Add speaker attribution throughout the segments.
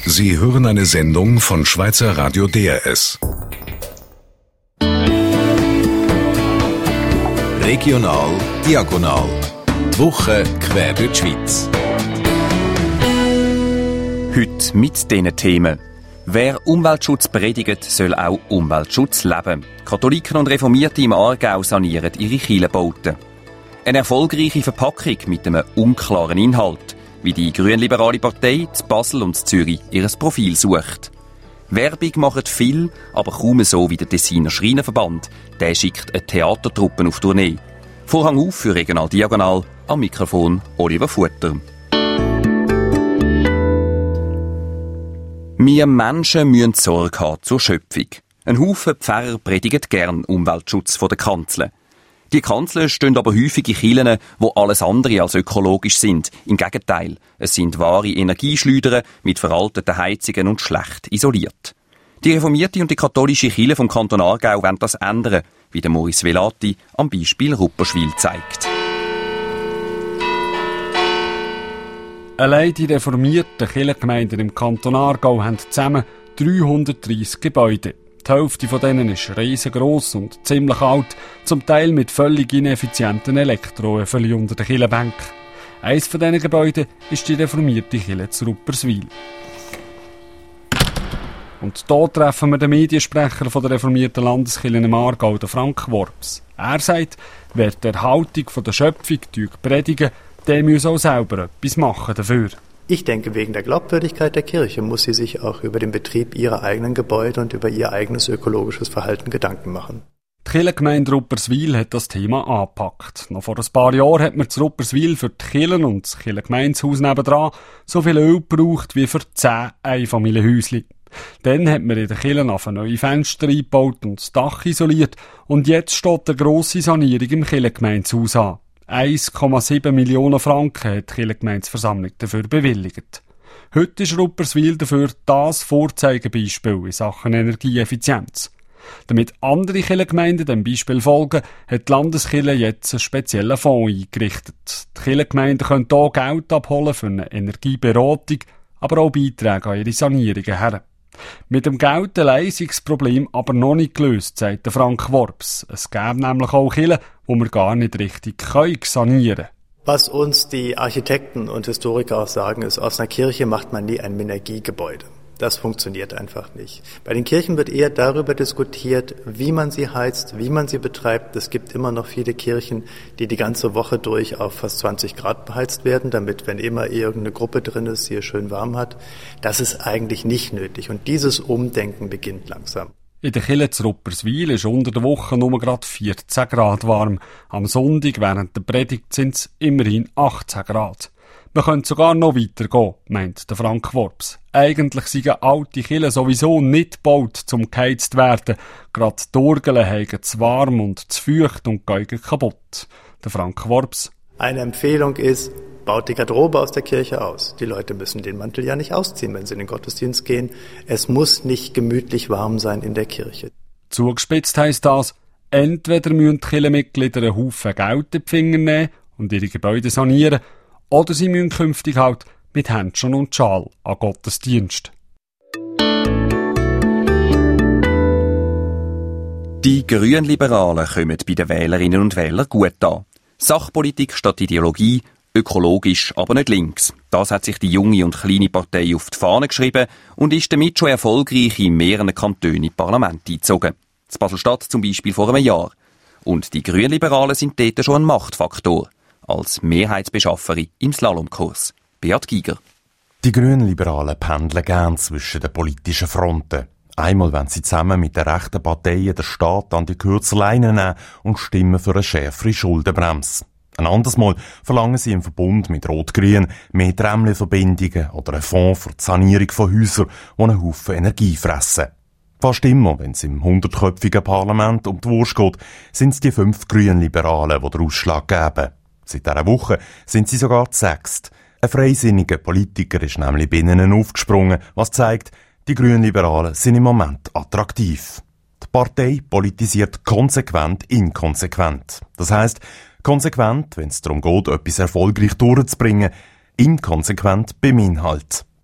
Speaker 1: Sie hören eine Sendung von Schweizer Radio DRS.
Speaker 2: Regional Diagonal. Die Woche quer durch die Schweiz.
Speaker 3: Heute mit diesen Themen. Wer Umweltschutz predigt, soll auch Umweltschutz leben. Katholiken und Reformierte im Aargau sanieren ihre Kirchenbauten. Eine erfolgreiche Verpackung mit einem unklaren Inhalt, wie die grünliberale Partei zu Basel und zu Zürich ihr Profil sucht. Werbung macht viel, aber kaum so wie der Tessiner Schreinerverband. Der schickt eine Theatertruppe auf Tournee. Vorhang auf für Regional Diagonal, am Mikrofon Oliver Futter. Wir Menschen müssen Sorge haben zur Schöpfung. Ein Haufen Pfarrer predigen gern Umweltschutz von der Kanzel. Die Kanzeln stehen aber häufig in Kirchen, die alles andere als ökologisch sind. Im Gegenteil, es sind wahre Energieschleudern mit veralteten Heizungen und schlecht isoliert. Die reformierte und die katholische Kirche vom Kanton Aargau wollen das ändern, wie der Maurice Velati am Beispiel Rupperswil zeigt.
Speaker 4: Allein die reformierten Kirchengemeinden im Kanton Aargau haben zusammen 330 Gebäude. Die Hälfte von denen ist riesengross und ziemlich alt, zum Teil mit völlig ineffizienten Elektroöfen unter den Kirchenbänken. Eines von diesen Gebäuden ist die reformierte Kirche zu Rupperswil. Und hier treffen wir den Mediensprecher von der reformierten Landeskirche im Aargau, den Frank Worps. Er sagt, wer die Erhaltung der Schöpfung predigen, der muss auch selber etwas machen dafür.
Speaker 5: Ich denke, wegen der Glaubwürdigkeit der Kirche muss sie sich auch über den Betrieb ihrer eigenen Gebäude und über ihr eigenes ökologisches Verhalten Gedanken machen.
Speaker 4: Die Kirchengemeinde Rupperswil hat das Thema angepackt. Noch vor ein paar Jahren hat man zu Rupperswil für die Kirchen und das Kirchengemeindehaus nebendran so viel Öl gebraucht wie für 10 Einfamilienhäuschen. Dann hat man in den Kirchen auf neue Fenster eingebaut und das Dach isoliert und jetzt steht eine grosse Sanierung im Kirchengemeindehaus an. 1,7 Millionen Franken hat die Kirchengemeindeversammlung dafür bewilligt. Heute ist Rupperswil dafür das Vorzeigebeispiel in Sachen Energieeffizienz. Damit andere Kirchengemeinden dem Beispiel folgen, hat die Landeskirche jetzt einen speziellen Fonds eingerichtet. Die Kirchengemeinden können hier Geld abholen für eine Energieberatung, aber auch Beiträge an ihre Sanierungen her. Mit dem Geld allein sei das Problem aber noch nicht gelöst, sagt Frank Worps. Es gäbe nämlich auch Kirchen, wo wir gar nicht richtig sanieren können.
Speaker 5: Was uns die Architekten und Historiker auch sagen, ist, aus einer Kirche macht man nie ein Minergiegebäude. Das funktioniert einfach nicht. Bei den Kirchen wird eher darüber diskutiert, wie man sie heizt, wie man sie betreibt. Es gibt immer noch viele Kirchen, die die ganze Woche durch auf fast 20 Grad beheizt werden, damit, wenn immer irgendeine Gruppe drin ist, sie es schön warm hat. Das ist eigentlich nicht nötig. Und dieses Umdenken beginnt langsam.
Speaker 4: In der Kirche zu Rupperswil ist unter der Woche nur gerade 14 Grad warm. Am Sonntag während der Predigt sind es immerhin 18 Grad. Man könnte sogar noch weitergehen, meint der Frank Worps. Eigentlich seien alte Kirchen sowieso nicht gebaut, zum geheizt werden. Gerade die Orgeln haben zu warm und zu feucht und gehen kaputt. Der Frank Worps.
Speaker 5: Eine Empfehlung ist, baut die Garderobe aus der Kirche aus. Die Leute müssen den Mantel ja nicht ausziehen, wenn sie in den Gottesdienst gehen. Es muss nicht gemütlich warm sein in der Kirche.
Speaker 4: Zugespitzt heisst das, entweder müssen die Kirchenmitglieder einen Haufen Geld in die Finger nehmen und ihre Gebäude sanieren, oder sie müssen künftig halt mit Händchen und Schal an Gottesdienst.
Speaker 3: Die Grünliberalen kommen bei den Wählerinnen und Wählern gut an. Sachpolitik statt Ideologie, ökologisch, aber nicht links. Das hat sich die junge und kleine Partei auf die Fahne geschrieben und ist damit schon erfolgreich in mehreren Kantonen im Parlament eingezogen. In Basel-Stadt zum Beispiel vor einem Jahr. Und die Grünliberalen sind dort schon ein Machtfaktor. Als Mehrheitsbeschafferin im Slalomkurs. Beat Giger.
Speaker 6: Die Grünliberalen pendeln gern zwischen den politischen Fronten. Einmal wollen sie zusammen mit den rechten Parteien den Staat an die Kürzeleine nehmen und stimmen für eine schärfere Schuldenbremse. Ein anderes Mal verlangen sie im Verbund mit Rot-Grün mehr Tramli-Verbindungen oder einen Fonds für die Sanierung von Häusern, die einen Haufen Energie fressen. Fast immer, wenn es im 100-köpfigen Parlament um die Wurst geht, sind es die 5 Grünliberalen, die den Ausschlag geben. Seit dieser Woche sind sie sogar zu 6. Ein freisinniger Politiker ist nämlich bei ihnen aufgesprungen, was zeigt, die Grünliberalen sind im Moment attraktiv. Die Partei politisiert konsequent inkonsequent. Das heisst, konsequent, wenn es darum geht, etwas erfolgreich durchzubringen, inkonsequent beim Inhalt. Denn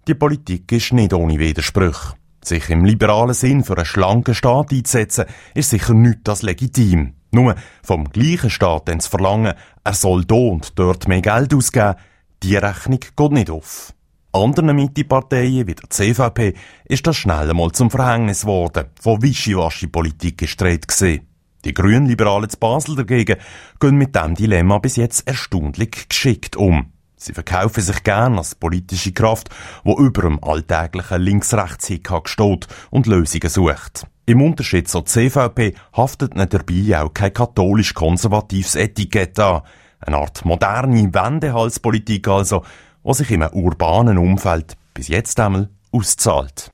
Speaker 6: Die Politik ist nicht ohne Widersprüche. Sich im liberalen Sinn für einen schlanken Staat einzusetzen, ist sicher nichts als legitim. Nur vom gleichen Staat dann zu verlangen, er soll da und dort mehr Geld ausgeben, die Rechnung geht nicht auf. Anderen Mitte-Parteien, wie der CVP, ist das schnell einmal zum Verhängnis geworden. Von Wischiwaschi-Politik ist die Rede gewesen. Die Grünliberalen zu Basel dagegen gehen mit diesem Dilemma bis jetzt erstaunlich geschickt um. Sie verkaufen sich gern als politische Kraft, die über dem alltäglichen Links-Rechts-Hickhack steht und Lösungen sucht. Im Unterschied zur CVP haftet ihnen dabei auch kein katholisch-konservatives Etikett an. Eine Art moderne Wendehalspolitik also, die sich in einem urbanen Umfeld bis jetzt einmal auszahlt.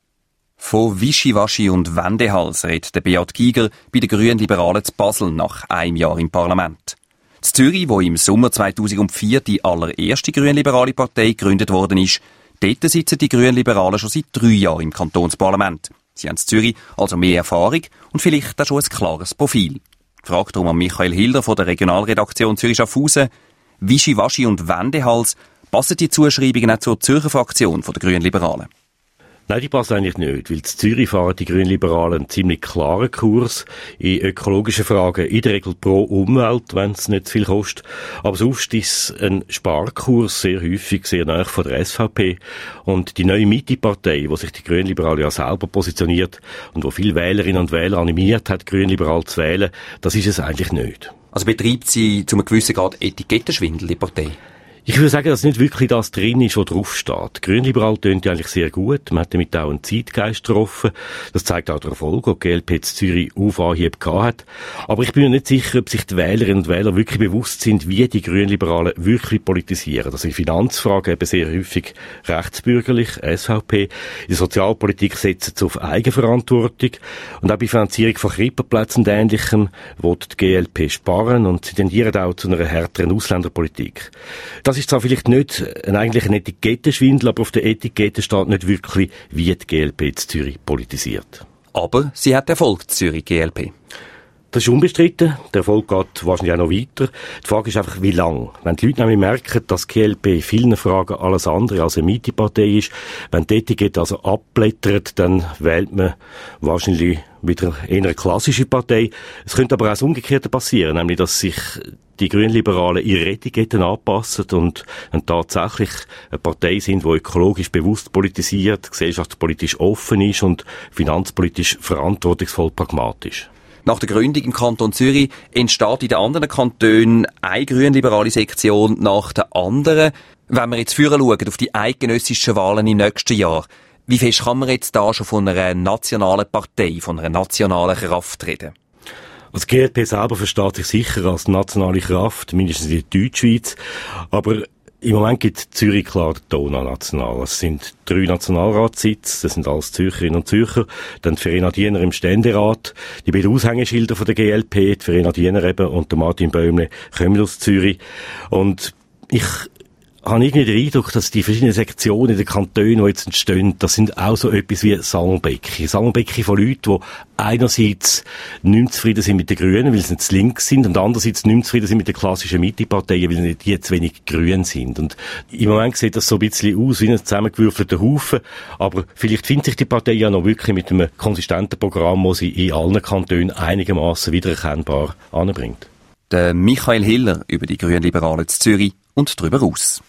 Speaker 3: Von Wischiwaschi und Wendehals redet der Beat Giger bei den Grünliberalen zu Basel nach einem Jahr im Parlament. In Zürich, wo im Sommer 2004 die allererste grünliberale Partei gegründet worden ist, dort sitzen die Grünliberalen schon seit 3 Jahren im Kantonsparlament. Sie haben in Zürich also mehr Erfahrung und vielleicht auch schon ein klares Profil. Fragt darum an Michael Hilder von der Regionalredaktion Zürich-Schaffhausen. Wischiwaschi und Wendehals, passen die Zuschreibungen auch zur Zürcher Fraktion der Grünliberalen?
Speaker 7: Nein, die passen eigentlich nicht, weil in Zürich fahren die Grünliberalen einen ziemlich klaren Kurs in ökologischen Fragen, in der Regel pro Umwelt, wenn es nicht zu viel kostet. Aber sonst ist es ein Sparkurs, sehr häufig, sehr nahe von der SVP. Und die neue Mitte-Partei, wo sich die Grünliberalen ja selber positioniert und wo viele Wählerinnen und Wähler animiert hat, Grünliberal zu wählen, das ist es eigentlich nicht.
Speaker 3: Also betreibt sie zu einem gewissen Grad Etikettenschwindel, die Partei?
Speaker 7: Ich würde sagen, dass nicht wirklich das drin ist, was draufsteht. Grünliberal tönt ja eigentlich sehr gut. Man hat damit auch einen Zeitgeist getroffen. Das zeigt auch der Erfolg, den die GLP in Zürich auf Anhieb gehabt hat. Aber ich bin mir nicht sicher, ob sich die Wählerinnen und Wähler wirklich bewusst sind, wie die Grünliberalen wirklich politisieren. Also in Finanzfragen eben sehr häufig rechtsbürgerlich, SVP. In der Sozialpolitik setzen sie auf Eigenverantwortung. Und auch bei Finanzierung von Krippenplätzen und Ähnlichem will die GLP sparen und sie tendieren auch zu einer härteren Ausländerpolitik. Das ist zwar vielleicht nicht eigentlich ein Etikettenschwindel, aber auf der Etikette steht nicht wirklich, wie die GLP in Zürich politisiert.
Speaker 3: Aber sie hat Erfolg, die Zürich GLP.
Speaker 7: Das ist unbestritten. Der Erfolg geht wahrscheinlich auch noch weiter. Die Frage ist einfach, wie lang. Wenn die Leute nämlich merken, dass die GLP in vielen Fragen alles andere als eine Mitte-Partei ist, wenn die Etikette also abblättert, dann wählt man wahrscheinlich wieder eher eine klassische Partei. Es könnte aber auch das Umgekehrte passieren, nämlich, dass sich die Grünliberalen ihre Etiketten anpassen und tatsächlich eine Partei sind, die ökologisch bewusst politisiert, gesellschaftspolitisch offen ist und finanzpolitisch verantwortungsvoll pragmatisch.
Speaker 3: Nach der Gründung im Kanton Zürich entsteht in den anderen Kantonen eine grünliberale Sektion nach der anderen. Wenn wir jetzt führen schauen auf die eidgenössischen Wahlen im nächsten Jahr, wie fest kann man jetzt da schon von einer nationalen Partei, von einer nationalen Kraft reden?
Speaker 7: Also die GLP selber versteht sich sicher als nationale Kraft, mindestens in der Deutschschweiz. Aber im Moment gibt Zürich klar den Ton an national. Es sind 3 Nationalratssitze, das sind alles Zürcherinnen und Zürcher. Dann die Verena Diener im Ständerat. Die beiden Aushängeschilder von der GLP, die Verena Diener eben und der Martin Bäumle, kommen aus Zürich. Und ich habe irgendwie den Eindruck, dass die verschiedenen Sektionen in den Kantonen, die jetzt entstehen, das sind auch so etwas wie Sammelbecken von Leuten, die einerseits nicht mehr zufrieden sind mit den Grünen, weil sie nicht zu links sind, und andererseits nicht mehr zufrieden sind mit den klassischen Mitte-Parteien, weil die zu wenig grün sind. Und im Moment sieht das so ein bisschen aus wie ein zusammengewürfelter Haufen, aber vielleicht findet sich die Partei ja noch wirklich mit einem konsistenten Programm, das sie in allen Kantonen einigermaßen wiedererkennbar anbringt.
Speaker 3: Der Michael Hiller über die Grünliberalen in Zürich und darüber aus.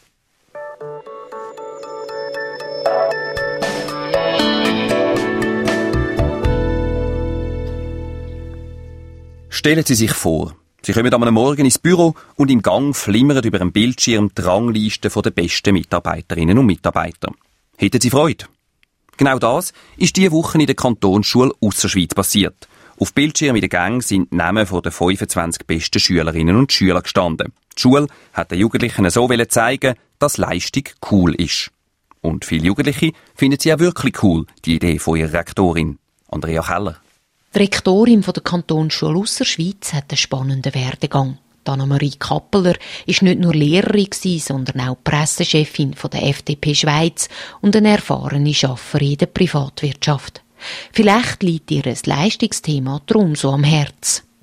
Speaker 3: Stellen Sie sich vor, Sie kommen am Morgen ins Büro und im Gang flimmert über dem Bildschirm die Rangliste der besten Mitarbeiterinnen und Mitarbeiter. Hätten Sie Freude? Genau das ist diese Woche in der Kantonsschule Ausserschweiz passiert. Auf Bildschirm in der Gang sind die Namen der 25 besten Schülerinnen und Schüler gestanden. Die Schule hat den Jugendlichen so zeigen, dass Leistung cool ist. Und viele Jugendliche finden sie auch wirklich cool, die Idee von ihrer Rektorin, Andrea Keller.
Speaker 8: Die Rektorin der Kantonsschule Ausserschweiz hat einen spannenden Werdegang. Anna-Marie Kappeler war nicht nur Lehrerin, sondern auch Pressechefin der FDP Schweiz und eine erfahrene Schafferin in der Privatwirtschaft. Vielleicht liegt ihr ein Leistungsthema darum so am Herz.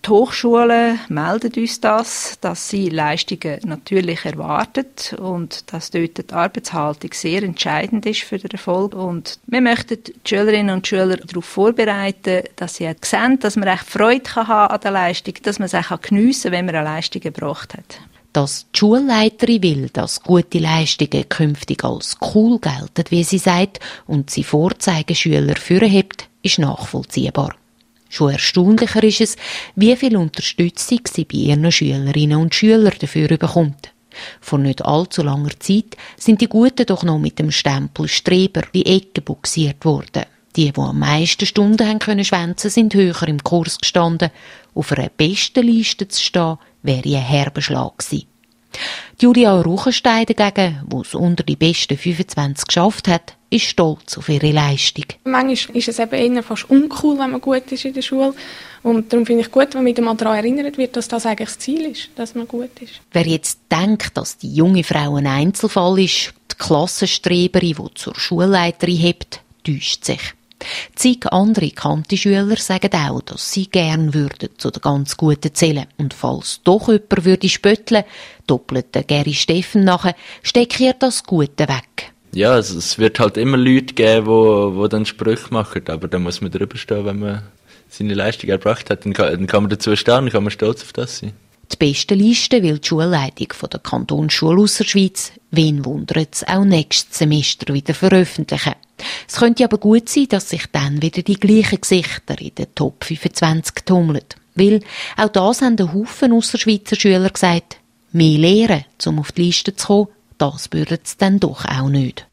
Speaker 9: Die Hochschulen melden uns das, dass sie Leistungen natürlich erwarten und dass dort die Arbeitshaltung sehr entscheidend ist für den Erfolg. Und wir möchten die Schülerinnen und Schüler darauf vorbereiten, dass sie sehen, dass man echt Freude haben an der Leistung, dass man es auch geniessen kann, wenn man eine Leistung erbracht hat.
Speaker 8: Dass die Schulleiterin will, dass gute Leistungen künftig als cool gelten, wie sie sagt, und sie Vorzeigeschüler vorhebt, ist nachvollziehbar. Schon erstaunlicher ist es, wie viel Unterstützung sie bei ihren Schülerinnen und Schülern dafür bekommt. Vor nicht allzu langer Zeit sind die Guten doch noch mit dem Stempel Streber die Ecke buxiert worden. Die am meisten Stunden haben können schwänzen, sind höher im Kurs gestanden. Auf einer besten Liste zu stehen, wäre ein herber Schlag gewesen. Julia Ruchenstein dagegen, die es unter die besten 25 geschafft hat, ist stolz auf ihre Leistung.
Speaker 10: Manchmal ist es eben eher fast uncool, wenn man gut ist in der Schule. Und darum finde ich gut, wenn man mal daran erinnert wird, dass das eigentlich das Ziel ist, dass man gut ist.
Speaker 8: Wer jetzt denkt, dass die junge Frau ein Einzelfall ist, die Klassenstreberin, die zur Schulleiterin hebt, täuscht sich. Zig andere bekannte Schüler sagen auch, dass sie gern würden zu den ganz Guten zählen. Und falls doch jemand würde spötteln, doppelt der Geri Steffen nachher, steckt ihr das Gute weg.
Speaker 11: Ja, also es wird halt immer Leute geben, die dann Sprüche machen, aber da muss man drüber stehen, wenn man seine Leistung erbracht hat, dann kann man dazu stehen, dann kann man stolz auf das sein.
Speaker 8: Die beste Liste will die Schulleitung von der Kantonsschule Ausserschweiz, wen wundert es, auch nächstes Semester wieder veröffentlichen. Es könnte aber gut sein, dass sich dann wieder die gleichen Gesichter in den Top 25 tummeln. Weil auch das haben ein Haufen Ausserschweizer Schüler gesagt, mehr lernen, um auf die Liste zu kommen, das würden sie dann doch auch nicht.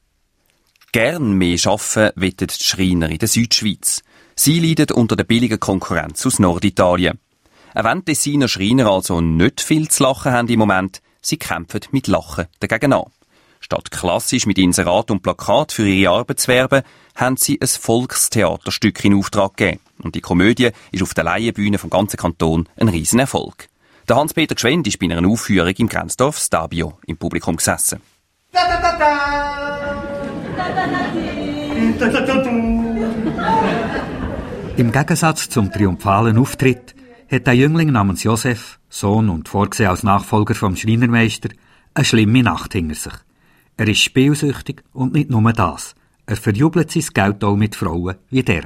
Speaker 3: Gern mehr arbeiten wollen die Schreiner in der Südschweiz. Sie leiden unter der billigen Konkurrenz aus Norditalien. Auch wenn die Tessiner Schreiner also nicht viel zu lachen haben im Moment, sie kämpfen mit Lachen dagegen an. Statt klassisch mit Inserat und Plakat für ihre Arbeit zu werben, haben sie ein Volkstheaterstück in Auftrag gegeben. Und die Komödie ist auf der Laienbühne vom ganzen Kanton ein Riesenerfolg. Der Hans-Peter Gschwend ist bei einer Aufführung im Grenzdorf Stabio im Publikum gesessen.
Speaker 12: Im Gegensatz zum triumphalen Auftritt hat ein Jüngling namens Josef, Sohn und vorgesehen als Nachfolger vom Schreinermeister, eine schlimme Nacht hinter sich. Er ist spielsüchtig und nicht nur das. Er verjubelt sein Geld auch mit Frauen wie der.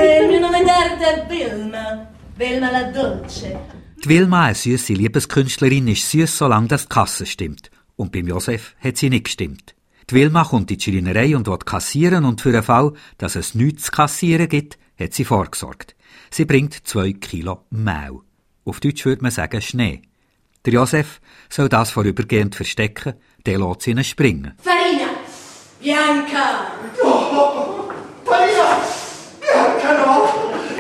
Speaker 12: Die Wilma, eine süsse Liebeskünstlerin, ist süss, solange das die Kasse stimmt. Und beim Josef hat sie nicht gestimmt. Die Wilma kommt in die Schreinerei und will kassieren, und für den Fall, dass es nichts zu kassieren gibt, hat sie vorgesorgt. Sie bringt 2 Kilo Mehl. Auf Deutsch würde man sagen Schnee. Der Josef soll das vorübergehend verstecken, der lässt sie springen.
Speaker 13: Farina! Bianca!
Speaker 14: Farina! Bianca noch!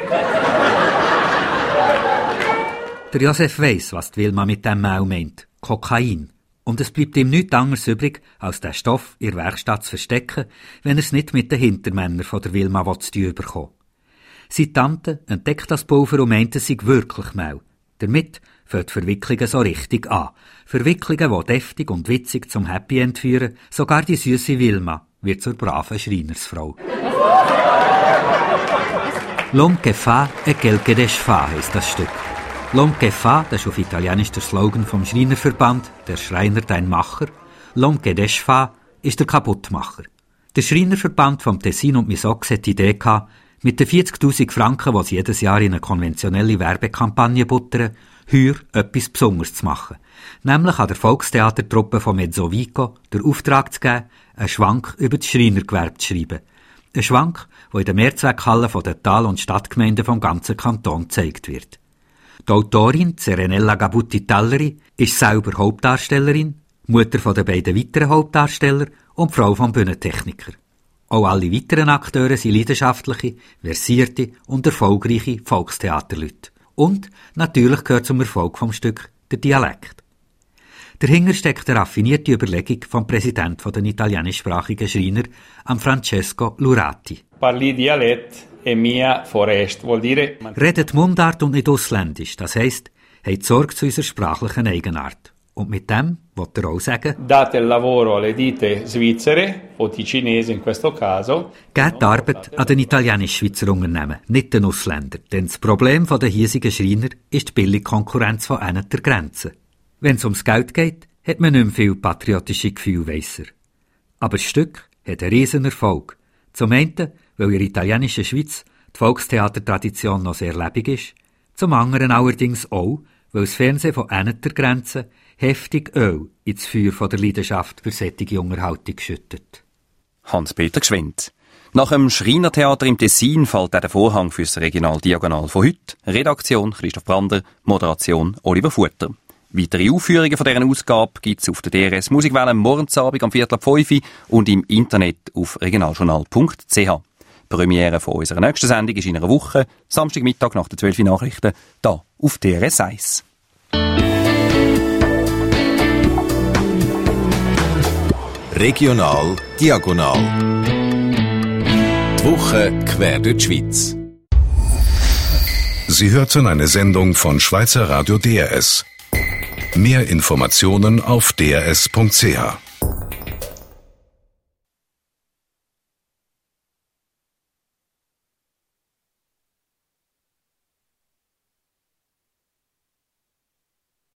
Speaker 12: Der Josef weiss, was die Wilma mit dem Mehl meint. Kokain. Und es bleibt ihm nichts anderes übrig, als den Stoff in der Werkstatt zu verstecken, wenn er es nicht mit den Hintermännern von der Wilma zu tun bekommt. Seine Tante entdeckt das Pulver und meint, es sei wirklich Mehl. Damit fängt die Verwicklungen so richtig an. Verwicklungen, die deftig und witzig zum Happy End führen, sogar die süße Wilma wird zur braven Schreinersfrau. L'homme che fa e quel che desfa heisst das Stück. L'homme che fa, das ist auf Italienisch der Slogan vom Schreinerverband, der Schreiner dein Macher. L'homme che desfa ist der Kaputtmacher. Der Schreinerverband vom Tessin und Misox hat die Idee gehabt, mit den 40.000 Franken, die sie jedes Jahr in eine konventionelle Werbekampagne buttern, heuer etwas Besonderes zu machen. Nämlich an der Volkstheatertruppe von Mezzovico den Auftrag zu geben, einen Schwank über das Schreinergewerbe zu schreiben. Ein Schwank, der in den Mehrzweckhallen der Tal- und Stadtgemeinden vom ganzen Kanton gezeigt wird. Die Autorin, Serenella Gabutti-Talleri, ist selber Hauptdarstellerin, Mutter der beiden weiteren Hauptdarsteller und Frau vom Bühnentechniker. Auch alle weiteren Akteure sind leidenschaftliche, versierte und erfolgreiche Volkstheaterleute. Und natürlich gehört zum Erfolg vom Stück der Dialekt. Dahinter steckt eine raffinierte Überlegung vom Präsidenten der italienischsprachigen Schreiner, Francesco Lurati.
Speaker 15: Parli dialett e mia forest, vuol dire...
Speaker 12: Redet Mundart und nicht Ausländisch, das heisst, habt Sorge zu unserer sprachlichen Eigenart. Und mit dem wollte er auch sagen,
Speaker 15: date il lavoro alle ditte svizzere, o ticinesi in questo caso.
Speaker 12: Gebt die Arbeit an den italienisch-Schweizer Unternehmen, nicht den Ausländern. Denn das Problem der hiesigen Schreiner ist die Billigkonkurrenz von einer der Grenzen. Wenn es ums Geld geht, hat man nicht mehr viel patriotische Gefühle, weiss er. Aber das Stück hat einen riesen Erfolg. Zum einen, weil in der italienischen Schweiz die Volkstheatertradition noch sehr lebendig ist. Zum anderen allerdings auch, weil das Fernsehen von einer der Grenzen heftig Öl ins Feuer von der Leidenschaft für solche Unterhaltung schüttet.
Speaker 3: Hans-Peter Gschwind. Nach dem Schreinertheater im Tessin fällt auch der Vorhang fürs Regional Diagonal von heute. Redaktion Christoph Brander, Moderation Oliver Futter. Weitere Aufführungen von dieser Ausgabe gibt es auf der DRS Musikwelle morgensabend am 4:05 und im Internet auf regionaljournal.ch. Premiere von unserer nächsten Sendung ist in einer Woche, Samstagmittag nach den 12 Nachrichten, hier auf DRS 1.
Speaker 2: Regional Diagonal. Die Woche quer durch die Schweiz.
Speaker 1: Sie hörten eine Sendung von Schweizer Radio DRS. Mehr Informationen auf drs.ch.